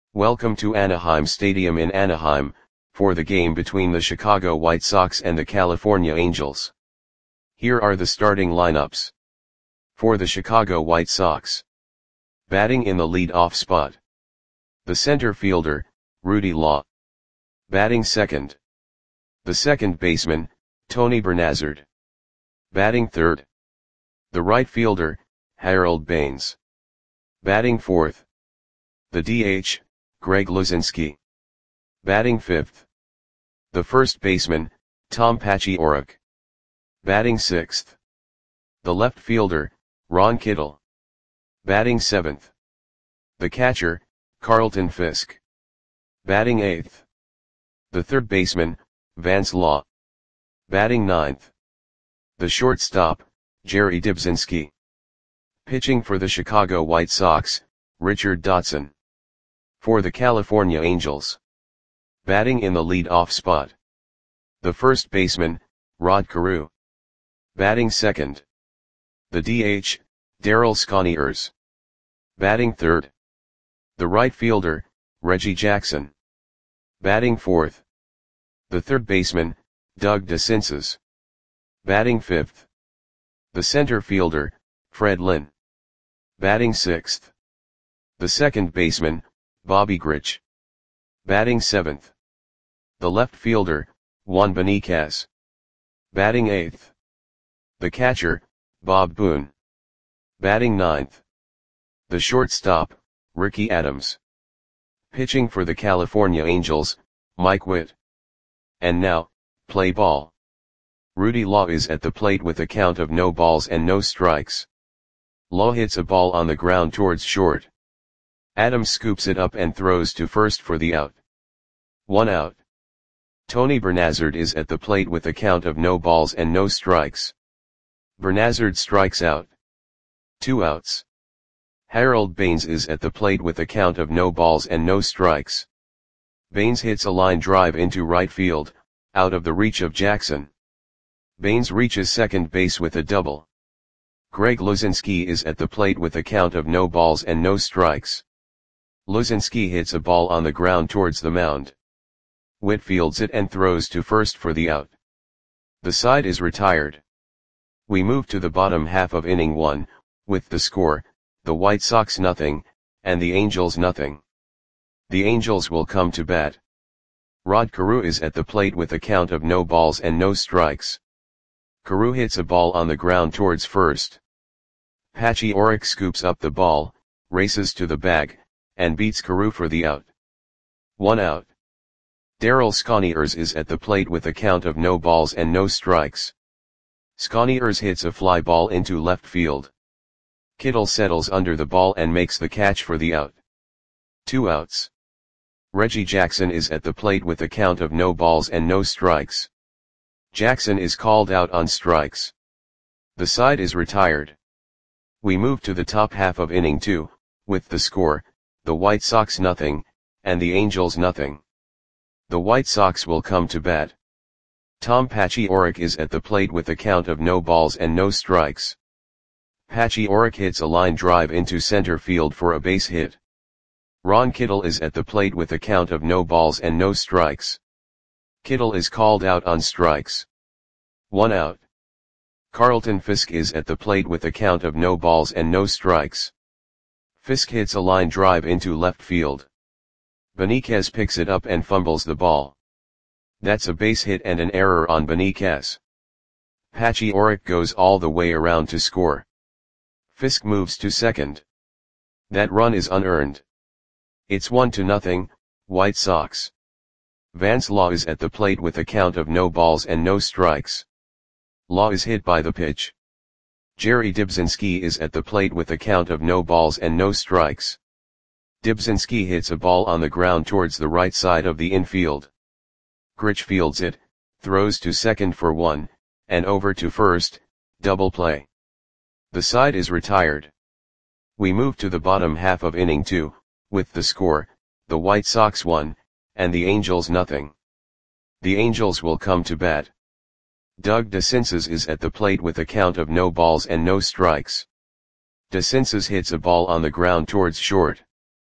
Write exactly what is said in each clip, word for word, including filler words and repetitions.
Welcome to Anaheim Stadium in Anaheim, for the game between the Chicago White Sox and the California Angels. Here are the starting lineups. For the Chicago White Sox. Batting in the lead-off spot. The center fielder, Rudy Law. Batting second. The second baseman, Tony Bernazard. Batting third. The right fielder, Harold Baines. Batting fourth. The D H, Greg Luzinski. Batting fifth. The first baseman, Tom Paciorek. Batting sixth. The left fielder, Ron Kittle. Batting seventh. The catcher, Carlton Fisk. Batting eighth. The third baseman, Vance Law. Batting ninth. The shortstop, Jerry Dybzinski. Pitching for the Chicago White Sox, Richard Dotson. For the California Angels. Batting in the lead-off spot. The first baseman, Rod Carew. Batting second. The D H, Darryl Sconiers. Batting third. The right fielder, Reggie Jackson. Batting fourth. The third baseman, Doug DeCinces. Batting fifth. The center fielder, Fred Lynn. Batting sixth. The second baseman, Bobby Grich. Batting seventh. The left fielder, Juan Beniquez. Batting eighth. The catcher, Bob Boone. Batting ninth. The shortstop, Ricky Adams. Pitching for the California Angels, Mike Witt. And now, play ball. Rudy Law is at the plate with a count of no balls and no strikes. Law hits a ball on the ground towards short. Adams scoops it up and throws to first for the out. One out. Tony Bernazard is at the plate with a count of no balls and no strikes. Bernazard strikes out. Two outs. Harold Baines is at the plate with a count of no balls and no strikes. Baines hits a line drive into right field, out of the reach of Jackson. Baines reaches second base with a double. Greg Luzinski is at the plate with a count of no balls and no strikes. Luzinski hits a ball on the ground towards the mound. Witt fields it and throws to first for the out. The side is retired. We move to the bottom half of inning one, with the score, the White Sox nothing, and the Angels nothing. The Angels will come to bat. Rod Carew is at the plate with a count of no balls and no strikes. Carew hits a ball on the ground towards first. Paciorek scoops up the ball, races to the bag, and beats Carew for the out. One out. Darryl Sconiers is at the plate with a count of no balls and no strikes. Sconiers hits a fly ball into left field. Kittle settles under the ball and makes the catch for the out. Two outs. Reggie Jackson is at the plate with a count of no balls and no strikes. Jackson is called out on strikes. The side is retired. We move to the top half of inning two, with the score, the White Sox nothing, and the Angels nothing. The White Sox will come to bat. Tom Paciorek is at the plate with a count of no balls and no strikes. Paciorek hits a line drive into center field for a base hit. Ron Kittle is at the plate with a count of no balls and no strikes. Kittle is called out on strikes. One out. Carlton Fisk is at the plate with a count of no balls and no strikes. Fisk hits a line drive into left field. Beniquez picks it up and fumbles the ball. That's a base hit and an error on Beniquez. Paciorek goes all the way around to score. Fisk moves to second. That run is unearned. It's one to nothing, White Sox. Vance Law is at the plate with a count of no balls and no strikes. Law is hit by the pitch. Jerry Dybzinski is at the plate with a count of no balls and no strikes. Dybzinski hits a ball on the ground towards the right side of the infield. Grich fields it, throws to second for one, and over to first, double play. The side is retired. We move to the bottom half of inning two, with the score, the White Sox one, and the Angels nothing. The Angels will come to bat. Doug DeCinces is at the plate with a count of no balls and no strikes. DeCinces hits a ball on the ground towards short.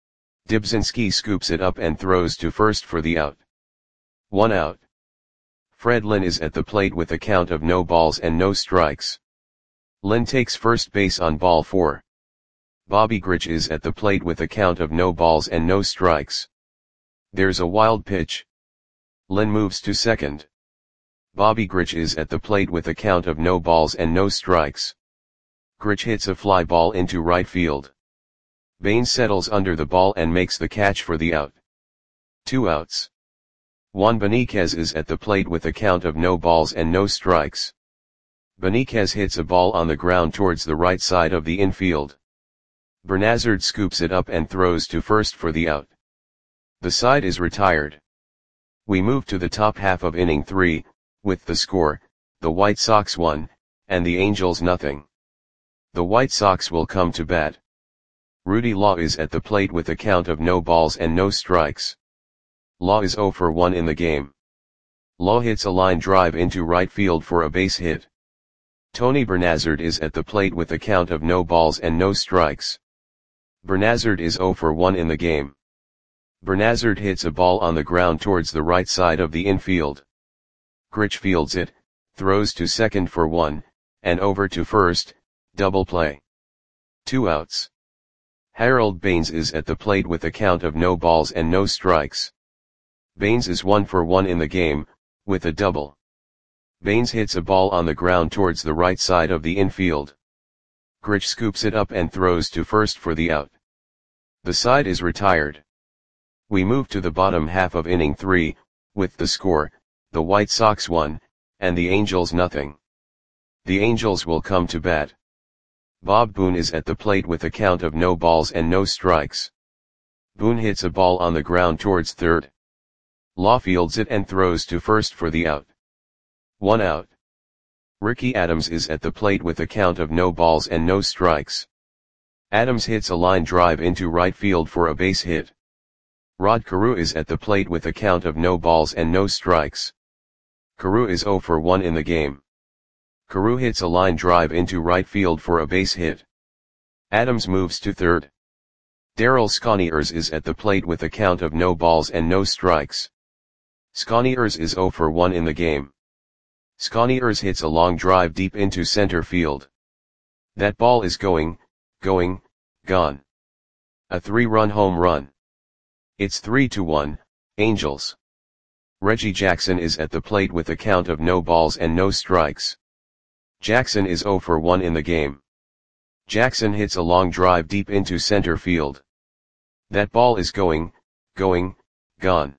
Dibzinski scoops it up and throws to first for the out. One out. Fred Lynn is at the plate with a count of no balls and no strikes. Lynn takes first base on ball four. Bobby Grich is at the plate with a count of no balls and no strikes. There's a wild pitch. Lynn moves to second. Bobby Grich is at the plate with a count of no balls and no strikes. Grich hits a fly ball into right field. Baines settles under the ball and makes the catch for the out. Two outs. Juan Beniquez is at the plate with a count of no balls and no strikes. Beniquez hits a ball on the ground towards the right side of the infield. Bernazard scoops it up and throws to first for the out. The side is retired. We move to the top half of inning three, with the score, the White Sox one, and the Angels nothing. The White Sox will come to bat. Rudy Law is at the plate with a count of no balls and no strikes. Law is oh for one in the game. Law hits a line drive into right field for a base hit. Tony Bernazard is at the plate with a count of no balls and no strikes. Bernazard is oh for one in the game. Bernazard hits a ball on the ground towards the right side of the infield. Grich fields it, throws to second for one, and over to first, double play. Two outs. Harold Baines is at the plate with a count of no balls and no strikes. Baines is one for one in the game, with a double. Baines hits a ball on the ground towards the right side of the infield. Grich scoops it up and throws to first for the out. The side is retired. We move to the bottom half of inning three, with the score, the White Sox one, and the Angels nothing. The Angels will come to bat. Bob Boone is at the plate with a count of no balls and no strikes. Boone hits a ball on the ground towards third. Law fields it and throws to first for the out. One out. Ricky Adams is at the plate with a count of no balls and no strikes. Adams hits a line drive into right field for a base hit. Rod Carew is at the plate with a count of no balls and no strikes. Carew is oh for one in the game. Carew hits a line drive into right field for a base hit. Adams moves to third. Darryl Sconiers is at the plate with a count of no balls and no strikes. Sconiers is oh for one in the game. Sconiers hits a long drive deep into center field. That ball is going, going, gone. A three-run home run. It's three to one, Angels. Reggie Jackson is at the plate with a count of no balls and no strikes. Jackson is oh for one in the game. Jackson hits a long drive deep into center field. That ball is going, going, gone.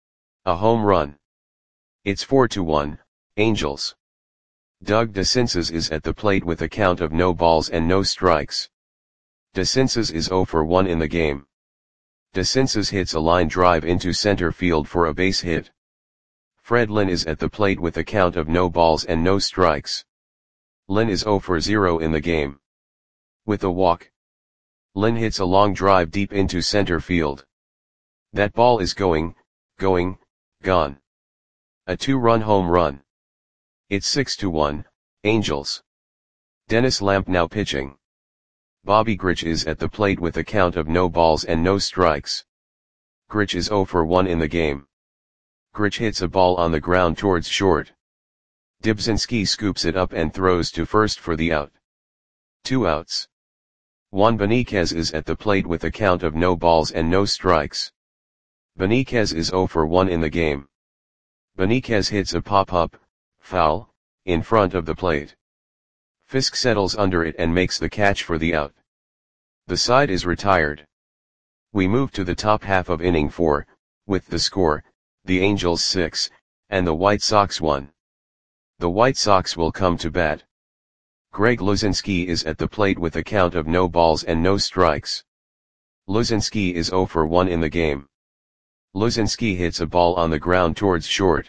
A home run. It's four to one, Angels. Doug DeCinces is at the plate with a count of no balls and no strikes. DeCinces is oh for one in the game. DeCinces hits a line drive into center field for a base hit. Fred Lynn is at the plate with a count of no balls and no strikes. Lynn is oh for zero in the game. With a walk. Lynn hits a long drive deep into center field. That ball is going, going, gone. A two-run home run. It's six to one, Angels. Dennis Lamp now pitching. Bobby Grich is at the plate with a count of no balls and no strikes. Grich is oh for one in the game. Grich hits a ball on the ground towards short. Dibzinski scoops it up and throws to first for the out. Two outs. Juan Beniquez is at the plate with a count of no balls and no strikes. Beniquez is oh for one in the game. Beniquez hits a pop-up, foul, in front of the plate. Fisk settles under it and makes the catch for the out. The side is retired. We move to the top half of inning four, with the score, the Angels six, and the White Sox one. The White Sox will come to bat. Greg Luzinski is at the plate with a count of no balls and no strikes. Luzinski is oh for one in the game. Luzinski hits a ball on the ground towards short.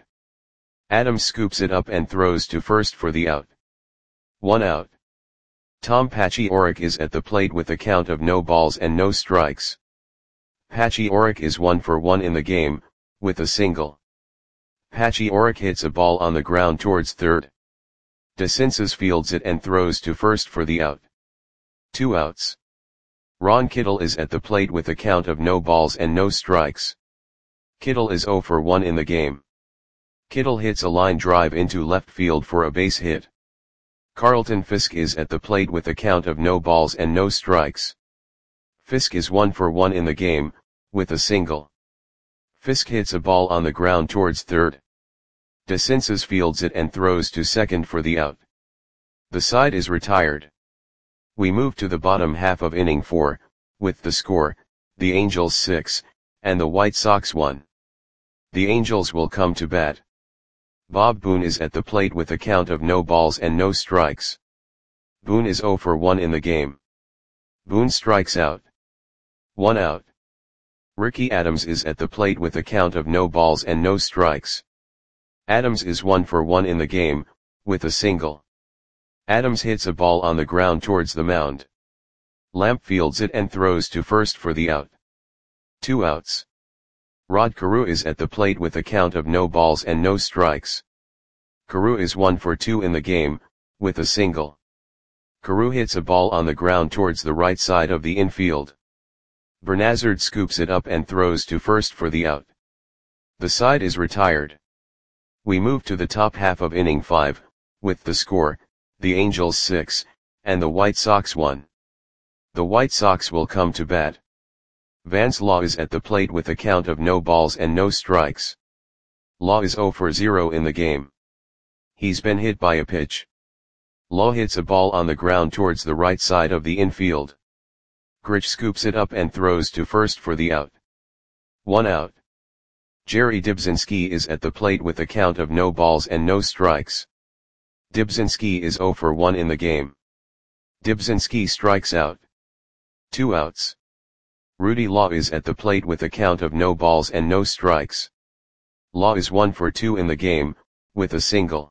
Adams scoops it up and throws to first for the out. One out. Tom Paciorek is at the plate with a count of no balls and no strikes. Paciorek is one for one in the game, with a single. Paciorek hits a ball on the ground towards third. DeCinces fields it and throws to first for the out. Two outs. Ron Kittle is at the plate with a count of no balls and no strikes. Kittle is zero for one in the game. Kittle hits a line drive into left field for a base hit. Carlton Fisk is at the plate with a count of no balls and no strikes. Fisk is one for one in the game, with a single. Fisk hits a ball on the ground towards third. DeCinces fields it and throws to second for the out. The side is retired. We move to the bottom half of inning four, with the score, the Angels six, and the White Sox one. The Angels will come to bat. Bob Boone is at the plate with a count of no balls and no strikes. Boone is zero for one in the game. Boone strikes out. One out. Ricky Adams is at the plate with a count of no balls and no strikes. Adams is one for one in the game, with a single. Adams hits a ball on the ground towards the mound. Lamp fields it and throws to first for the out. Two outs. Rod Carew is at the plate with a count of no balls and no strikes. Carew is one for two in the game, with a single. Carew hits a ball on the ground towards the right side of the infield. Bernazard scoops it up and throws to first for the out. The side is retired. We move to the top half of inning five, with the score, the Angels six, and the White Sox one. The White Sox will come to bat. Vance Law is at the plate with a count of no balls and no strikes. Law is zero for zero in the game. He's been hit by a pitch. Law hits a ball on the ground towards the right side of the infield. Grich scoops it up and throws to first for the out. One out. Jerry Dibzinski is at the plate with a count of no balls and no strikes. Dibzinski is zero for one in the game. Dibzinski strikes out. Two outs. Rudy Law is at the plate with a count of no balls and no strikes. Law is one for two in the game, with a single.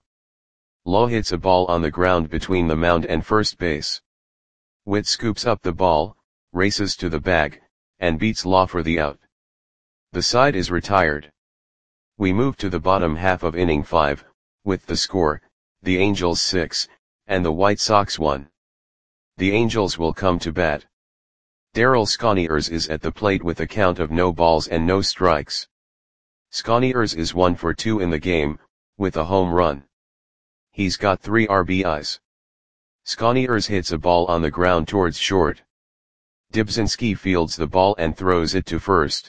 Law hits a ball on the ground between the mound and first base. Witt scoops up the ball, races to the bag, and beats Law for the out. The side is retired. We move to the bottom half of inning five, with the score, the Angels six, and the White Sox one. The Angels will come to bat. Darryl Sconiers is at the plate with a count of no balls and no strikes. Sconiers is one for two in the game, with a home run. He's got three R B Is. Sconiers hits a ball on the ground towards short. Dibzinski fields the ball and throws it to first.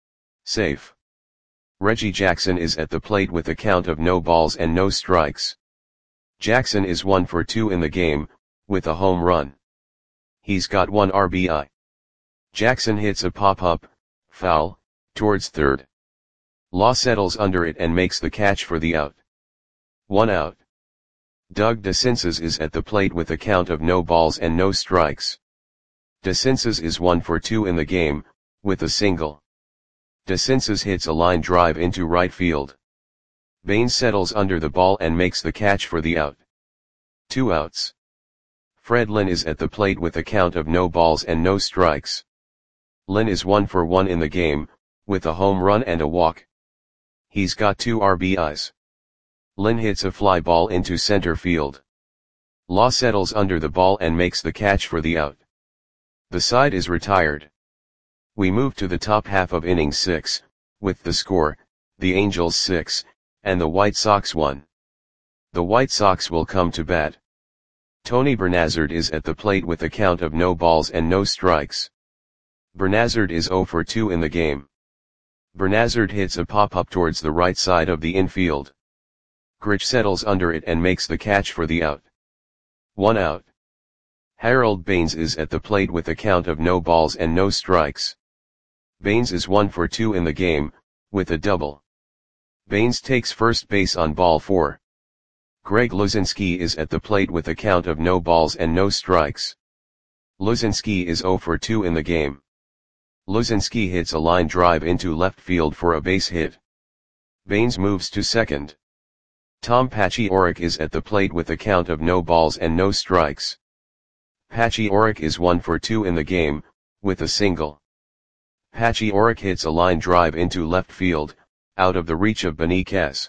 Safe. Reggie Jackson is at the plate with a count of no balls and no strikes. Jackson is one for two in the game, with a home run. He's got one R B I. Jackson hits a pop-up, foul, towards third. Law settles under it and makes the catch for the out. One out. Doug DeCinces is at the plate with a count of no balls and no strikes. DeCinces is one for two in the game, with a single. DeCinces hits a line drive into right field. Baines settles under the ball and makes the catch for the out. Two outs. Fred Lynn is at the plate with a count of no balls and no strikes. Lynn is one for one in the game, with a home run and a walk. He's got two R B Is. Lynn hits a fly ball into center field. Law settles under the ball and makes the catch for the out. The side is retired. We move to the top half of inning six, with the score, the Angels six, and the White Sox one. The White Sox will come to bat. Tony Bernazard is at the plate with a count of no balls and no strikes. Bernazard is zero for two in the game. Bernazard hits a pop-up towards the right side of the infield. Grich settles under it and makes the catch for the out. One out. Harold Baines is at the plate with a count of no balls and no strikes. Baines is one for two in the game, with a double. Baines takes first base on ball four. Greg Luzinski is at the plate with a count of no balls and no strikes. Luzinski is zero for two in the game. Luzinski hits a line drive into left field for a base hit. Baines moves to second. Tom Paciorek is at the plate with a count of no balls and no strikes. Paciorek is one for two in the game, with a single. Paciorek hits a line drive into left field, out of the reach of Benitez.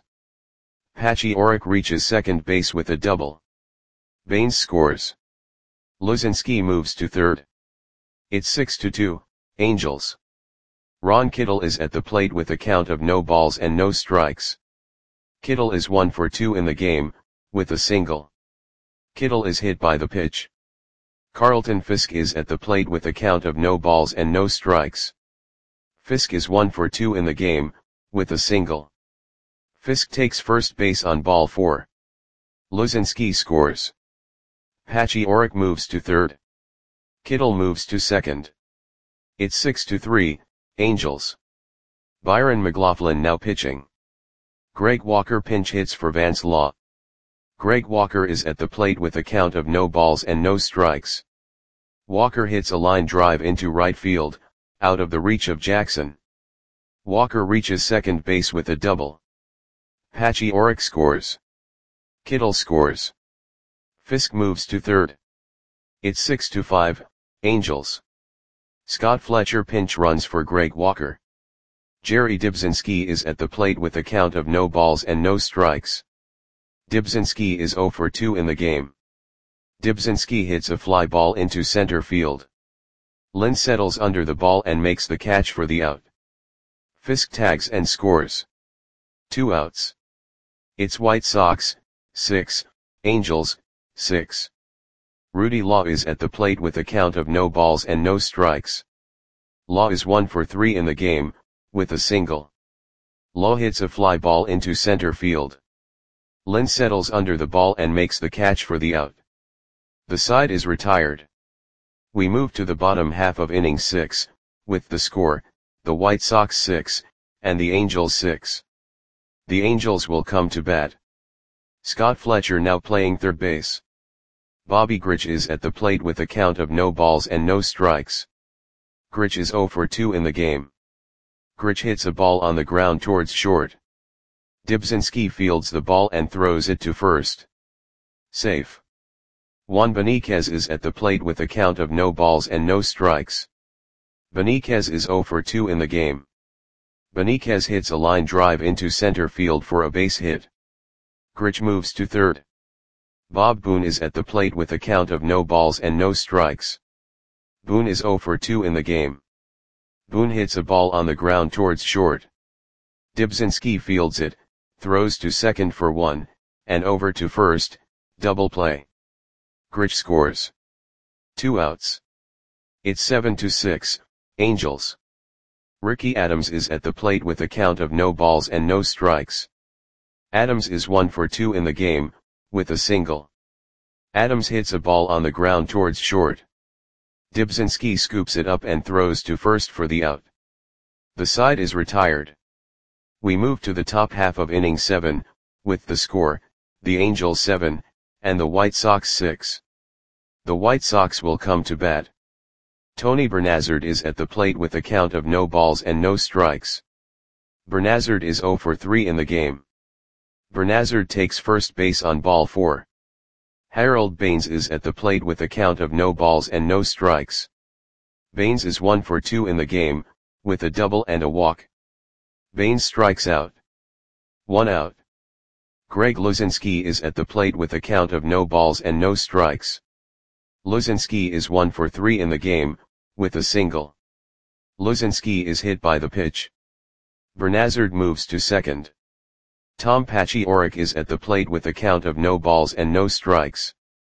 Paciorek reaches second base with a double. Baines scores. Luzinski moves to third. It's six to two, Angels. Ron Kittle is at the plate with a count of no balls and no strikes. Kittle is one for two in the game, with a single. Kittle is hit by the pitch. Carlton Fisk is at the plate with a count of no balls and no strikes. Fisk is one for two in the game, with a single. Fisk takes first base on ball four. Luzinski scores. Patchy Orrick moves to third. Kittle moves to second. It's six to three, Angels. Byron McLaughlin now pitching. Greg Walker pinch hits for Vance Law. Greg Walker is at the plate with a count of no balls and no strikes. Walker hits a line drive into right field, out of the reach of Jackson. Walker reaches second base with a double. Patchy Orrick scores. Kittle scores. Fisk moves to third. It's six to five, Angels. Scott Fletcher pinch runs for Greg Walker. Jerry Dibzinski is at the plate with a count of no balls and no strikes. Dibzinski is zero for two in the game. Dibzinski hits a fly ball into center field. Lynn settles under the ball and makes the catch for the out. Fisk tags and scores. Two outs. It's White Sox, six, Angels, six. Rudy Law is at the plate with a count of no balls and no strikes. Law is one for three in the game, with a single. Law hits a fly ball into center field. Lynn settles under the ball and makes the catch for the out. The side is retired. We move to the bottom half of inning six, with the score, the White Sox six, and the Angels six. The Angels will come to bat. Scott Fletcher now playing third base. Bobby Grich is at the plate with a count of no balls and no strikes. Grich is zero for two in the game. Grich hits a ball on the ground towards short. Dibzinski fields the ball and throws it to first. Safe. Juan Beniquez is at the plate with a count of no balls and no strikes. Beniquez is zero for two in the game. Beniquez hits a line drive into center field for a base hit. Grich moves to third. Bob Boone is at the plate with a count of no balls and no strikes. Boone is zero for two in the game. Boone hits a ball on the ground towards short. Dibzinski fields it, throws to second for one, and over to first, double play. Grich scores. Two outs. It's seven to six, Angels. Ricky Adams is at the plate with a count of no balls and no strikes. Adams is one for two in the game, with a single. Adams hits a ball on the ground towards short. Dibzinski scoops it up and throws to first for the out. The side is retired. We move to the top half of inning seven, with the score, the Angels seven, and the White Sox six. The White Sox will come to bat. Tony Bernazard is at the plate with a count of no balls and no strikes. Bernazard is zero for three in the game. Bernazard takes first base on ball four. Harold Baines is at the plate with a count of no balls and no strikes. Baines is one for two in the game, with a double and a walk. Baines strikes out. One out. Greg Luzinski is at the plate with a count of no balls and no strikes. Luzinski is one for three in the game, with a single. Luzinski is hit by the pitch. Bernazard moves to second. Tom Patchy Orrick is at the plate with a count of no balls and no strikes.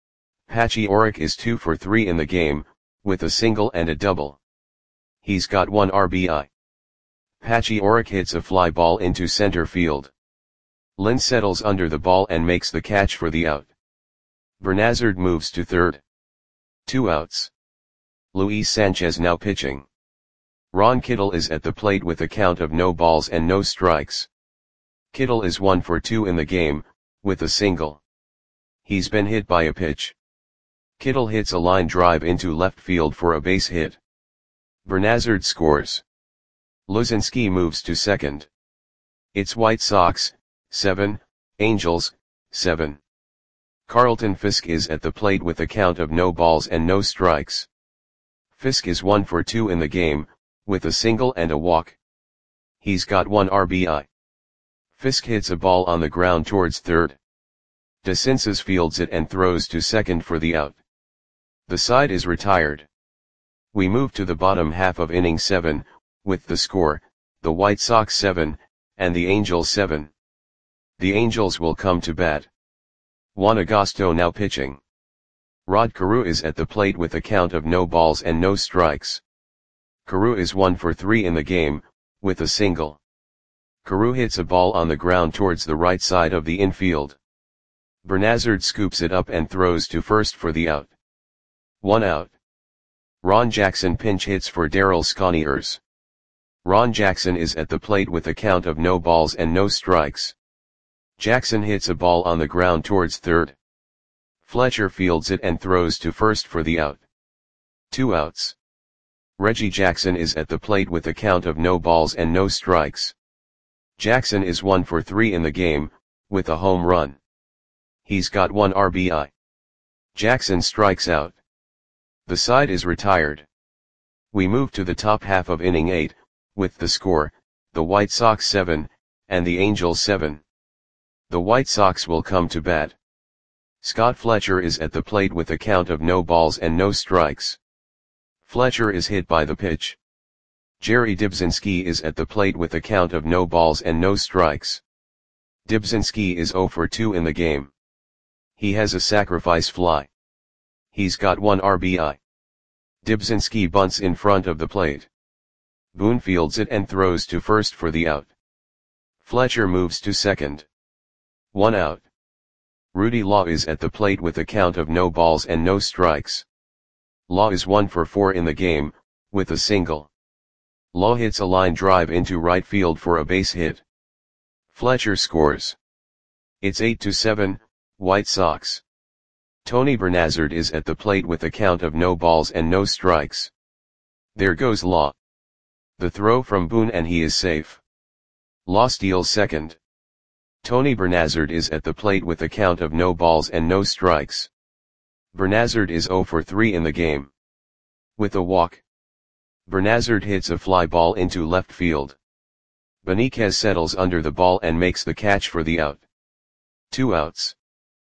Patchy Orrick is two for three in the game, with a single and a double. He's got one R B I. Patchy Orrick hits a fly ball into center field. Lynn settles under the ball and makes the catch for the out. Bernazard moves to third. Two outs. Luis Sanchez now pitching. Ron Kittle is at the plate with a count of no balls and no strikes. Kittle is one for two in the game, with a single. He's been hit by a pitch. Kittle hits a line drive into left field for a base hit. Bernazard scores. Luzinski moves to second. It's White Sox, seven, Angels, seven. Carlton Fisk is at the plate with a count of no balls and no strikes. Fisk is one for two in the game, with a single and a walk. He's got one R B I. Fisk hits a ball on the ground towards third. DeCinces fields it and throws to second for the out. The side is retired. We move to the bottom half of inning seven, with the score, the White Sox seven, and the Angels seven. The Angels will come to bat. Juan Agosto now pitching. Rod Carew is at the plate with a count of no balls and no strikes. Carew is one for three in the game, with a single. Carew hits a ball on the ground towards the right side of the infield. Bernazard scoops it up and throws to first for the out. One out. Ron Jackson pinch hits for Darryl Sconiers. Ron Jackson is at the plate with a count of no balls and no strikes. Jackson hits a ball on the ground towards third. Fletcher fields it and throws to first for the out. Two outs. Reggie Jackson is at the plate with a count of no balls and no strikes. Jackson is one for three in the game, with a home run. He's got one R B I. Jackson strikes out. The side is retired. We move to the top half of inning eight, with the score, the White Sox seven, and the Angels seven. The White Sox will come to bat. Scott Fletcher is at the plate with a count of no balls and no strikes. Fletcher is hit by the pitch. Jerry Dybzinski is at the plate with a count of no balls and no strikes. Dybzinski is zero for two in the game. He has a sacrifice fly. He's got one R B I. Dybzinski bunts in front of the plate. Boone fields it and throws to first for the out. Fletcher moves to second. One out. Rudy Law is at the plate with a count of no balls and no strikes. Law is one for four in the game, with a single. Law hits a line drive into right field for a base hit. Fletcher scores. It's eight to seven, White Sox. Tony Bernazard is at the plate with a count of no balls and no strikes. There goes Law. The throw from Boone and he is safe. Law steals second. Tony Bernazard is at the plate with a count of no balls and no strikes. Bernazard is zero for three in the game. With a walk. Bernazard hits a fly ball into left field. Benitez settles under the ball and makes the catch for the out. Two outs.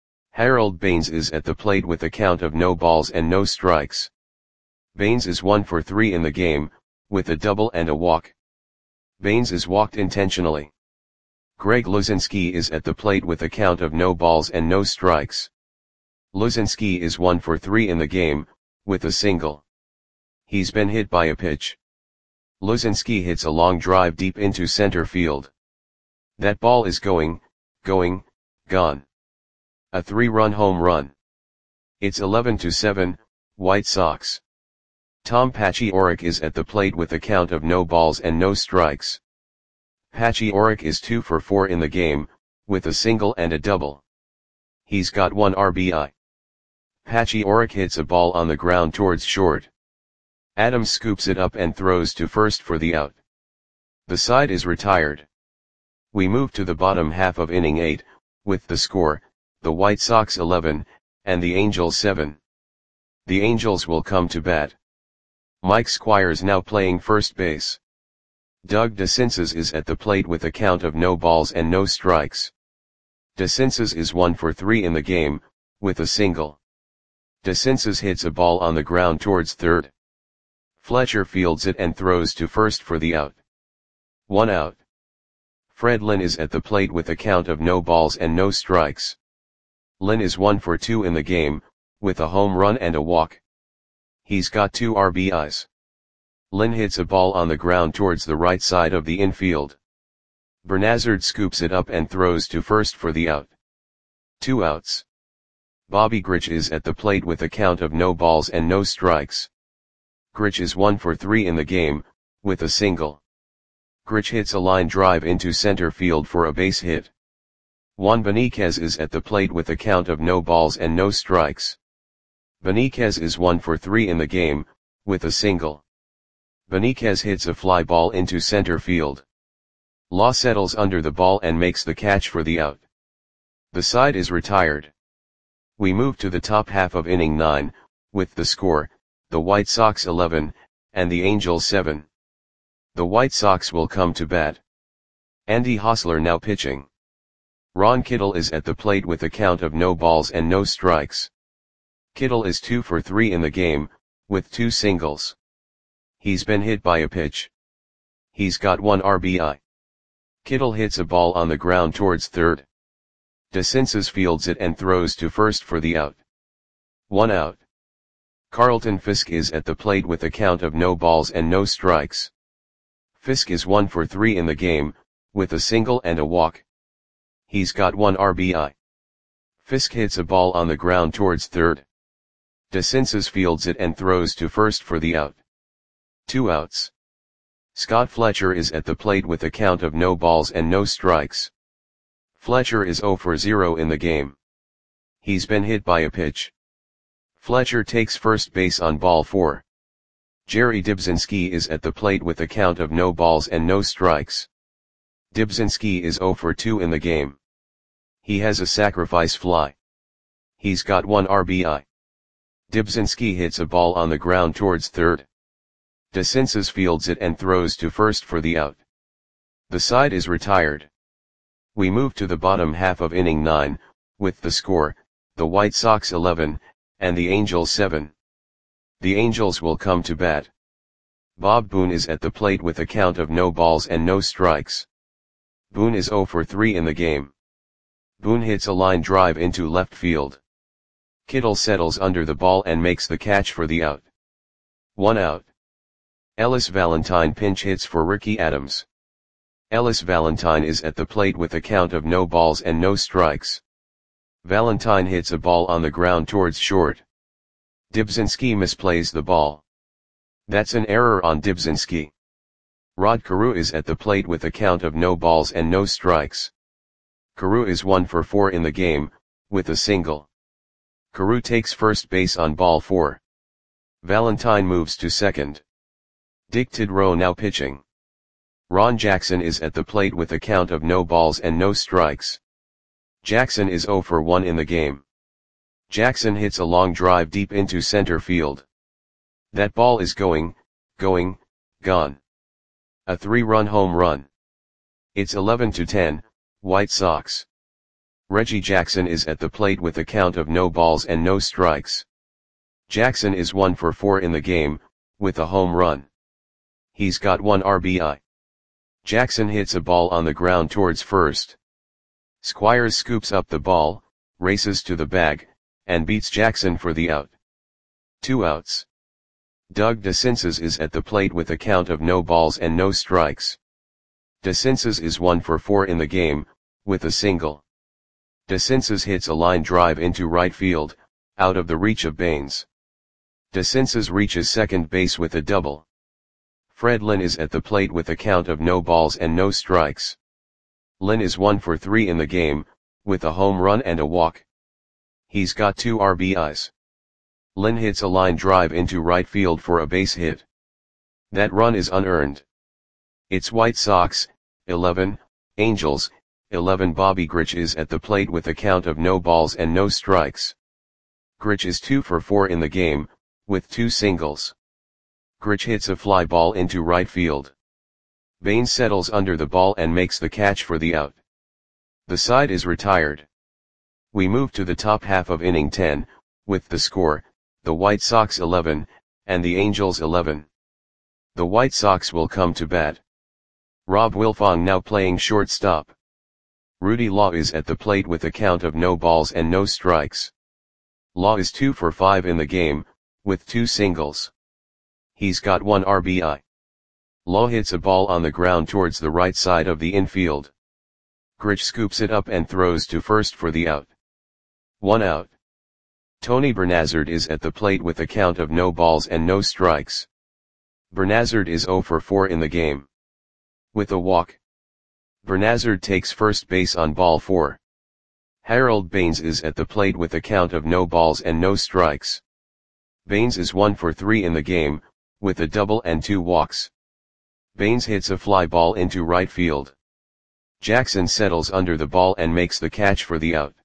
Harold Baines is at the plate with a count of no balls and no strikes. Baines is one for three in the game, with a double and a walk. Baines is walked intentionally. Greg Luzinski is at the plate with a count of no balls and no strikes. Luzinski is one for three in the game, with a single. He's been hit by a pitch. Luzinski hits a long drive deep into center field. That ball is going, going, gone. A three-run home run. It's eleven to seven, White Sox. Tom Paciorek is at the plate with a count of no balls and no strikes. Paciorek is two for four in the game, with a single and a double. He's got one R B I. Paciorek hits a ball on the ground towards short. Adams scoops it up and throws to first for the out. The side is retired. We move to the bottom half of inning eight, with the score, the White Sox eleven, and the Angels seven. The Angels will come to bat. Mike Squires now playing first base. Doug DeCinces is at the plate with a count of no balls and no strikes. DeCinces is one for three in the game, with a single. DeCinces hits a ball on the ground towards third. Fletcher fields it and throws to first for the out. One out. Fred Lynn is at the plate with a count of no balls and no strikes. Lynn is one for two in the game, with a home run and a walk. He's got two R B Is. Lynn hits a ball on the ground towards the right side of the infield. Bernazard scoops it up and throws to first for the out. Two outs. Bobby Grich is at the plate with a count of no balls and no strikes. Grich is one for three in the game, with a single. Grich hits a line drive into center field for a base hit. Juan Benitez is at the plate with a count of no balls and no strikes. Benitez is one for three in the game, with a single. Benitez hits a fly ball into center field. Law settles under the ball and makes the catch for the out. The side is retired. We move to the top half of inning nine, with the score, the White Sox eleven, and the Angels seven. The White Sox will come to bat. Andy Hosler now pitching. Ron Kittle is at the plate with a count of no balls and no strikes. Kittle is two for three in the game, with two singles. He's been hit by a pitch. He's got one R B I. Kittle hits a ball on the ground towards third. DeCinces fields it and throws to first for the out. One out. Carlton Fisk is at the plate with a count of no balls and no strikes. Fisk is one for three in the game, with a single and a walk. He's got one R B I. Fisk hits a ball on the ground towards third. DeCinces fields it and throws to first for the out. Two outs. Scott Fletcher is at the plate with a count of no balls and no strikes. Fletcher is zero for zero in the game. He's been hit by a pitch. Fletcher takes first base on ball four. Jerry Dybzinski is at the plate with a count of no balls and no strikes. Dybzinski is zero for two in the game. He has a sacrifice fly. He's got one R B I. Dybzinski hits a ball on the ground towards third. DeCinces fields it and throws to first for the out. The side is retired. We move to the bottom half of inning nine, with the score, the White Sox eleven, and the Angels seven. The Angels will come to bat. Bob Boone is at the plate with a count of no balls and no strikes. Boone is zero for three in the game. Boone hits a line drive into left field. Kittle settles under the ball and makes the catch for the out. One out. Ellis Valentine pinch hits for Ricky Adams. Ellis Valentine is at the plate with a count of no balls and no strikes. Valentine hits a ball on the ground towards short. Dybzinski misplays the ball. That's an error on Dybzinski. Rod Carew is at the plate with a count of no balls and no strikes. Carew is one for four in the game, with a single. Carew takes first base on ball four. Valentine moves to second. Dick Tidrow now pitching. Ron Jackson is at the plate with a count of no balls and no strikes. Jackson is zero for one in the game. Jackson hits a long drive deep into center field. That ball is going, going, gone. A three-run home run. It's eleven to ten, White Sox. Reggie Jackson is at the plate with a count of no balls and no strikes. Jackson is one for four in the game, with a home run. He's got one R B I. Jackson hits a ball on the ground towards first. Squires scoops up the ball, races to the bag, and beats Jackson for the out. Two outs. Doug DeCinces is at the plate with a count of no balls and no strikes. DeCinces is one for four in the game, with a single. DeCinces hits a line drive into right field, out of the reach of Baines. DeCinces reaches second base with a double. Fred Lynn is at the plate with a count of no balls and no strikes. Lynn is one for three in the game, with a home run and a walk. He's got two R B Is. Lynn hits a line drive into right field for a base hit. That run is unearned. It's White Sox, eleven, Angels, eleven. Bobby Grich is at the plate with a count of no balls and no strikes. Grich is two for four in the game, with two singles. Grich hits a fly ball into right field. Baines settles under the ball and makes the catch for the out. The side is retired. We move to the top half of inning ten, with the score, the White Sox eleven, and the Angels eleven. The White Sox will come to bat. Rob Wilfong now playing shortstop. Rudy Law is at the plate with a count of no balls and no strikes. Law is two for five in the game, with two singles. He's got one R B I. Law hits a ball on the ground towards the right side of the infield. Grich scoops it up and throws to first for the out. One out. Tony Bernazard is at the plate with a count of no balls and no strikes. Bernazard is zero for four in the game. With a walk. Bernazard takes first base on ball four. Harold Baines is at the plate with a count of no balls and no strikes. Baines is one for three in the game, with a double and two walks. Baines hits a fly ball into right field. Jackson settles under the ball and makes the catch for the out.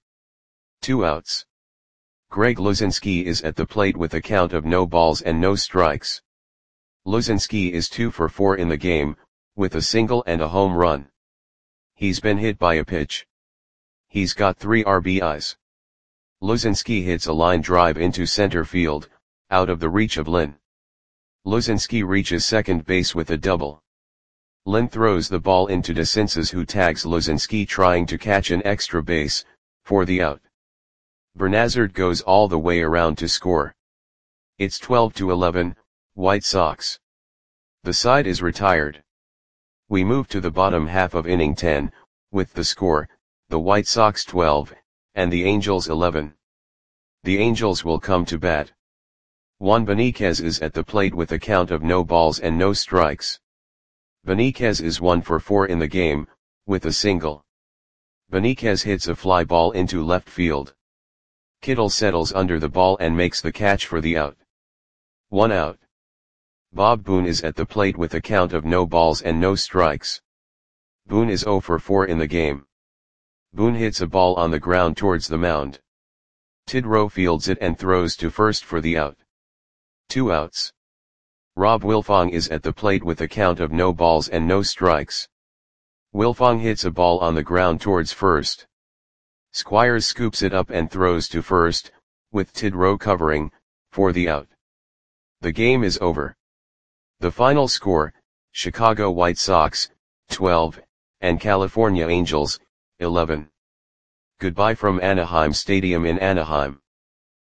Two outs. Greg Luzinski is at the plate with a count of no balls and no strikes. Luzinski is two for four in the game, with a single and a home run. He's been hit by a pitch. He's got three R B Is. Luzinski hits a line drive into center field, out of the reach of Lynn. Luzinski reaches second base with a double. Lin throws the ball into DeCinces, who tags Luzinski trying to catch an extra base, for the out. Bernazard goes all the way around to score. It's twelve to eleven, White Sox. The side is retired. We move to the bottom half of inning ten, with the score, the White Sox twelve, and the Angels eleven. The Angels will come to bat. Juan Beniquez is at the plate with a count of no balls and no strikes. Beniquez is one for four in the game, with a single. Beniquez hits a fly ball into left field. Kittle settles under the ball and makes the catch for the out. One out. Bob Boone is at the plate with a count of no balls and no strikes. Boone is zero for four in the game. Boone hits a ball on the ground towards the mound. Tidrow fields it and throws to first for the out. Two outs. Rob Wilfong is at the plate with a count of no balls and no strikes. Wilfong hits a ball on the ground towards first. Squires scoops it up and throws to first, with Tidrow covering, for the out. The game is over. The final score, Chicago White Sox, twelve, and California Angels, eleven. Goodbye from Anaheim Stadium in Anaheim.